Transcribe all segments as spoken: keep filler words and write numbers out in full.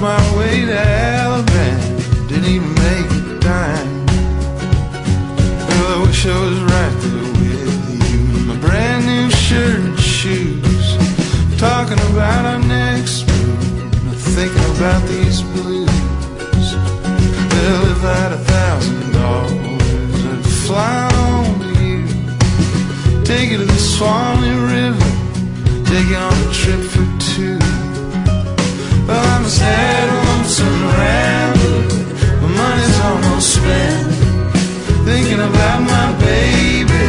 my way to Alabama, didn't even make a dime. Well, I wish I was right there with you, my brand new shirt and shoes, talking about our next move, thinking about these blues. Well, if I had a thousand dollars, I'd fly home to you, take you to the Swanee River, take you on a trip for two. Well, I'm a sad, lonesome rambler, my money's almost spent, thinking about my baby.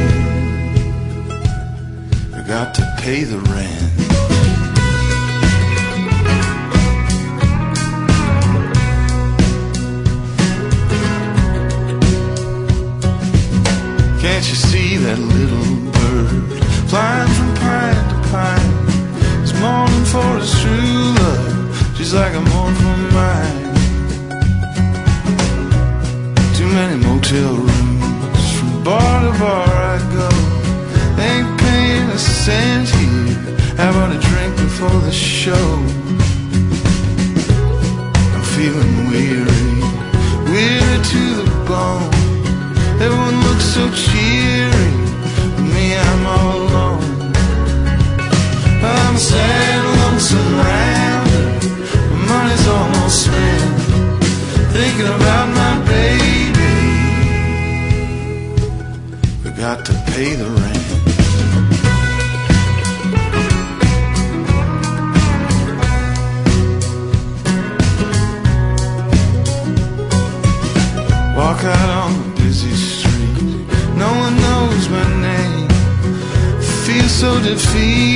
I got to pay the rent. Can't you see that little bird flying from pine to pine? It's mourning for his true love, just like I mourn for mine. Too many motel rooms, from bar to bar I go, ain't paying a cent here, how about a drink before the show? I'm feeling weary, weary to the bone. Everyone looks so cheery, but me, I'm all alone. I'm a sad, lonesome rambler, my money's almost spent, thinking about my baby. I got to pay the rent. Walk out on the busy street, no one knows my name, feel so defeated,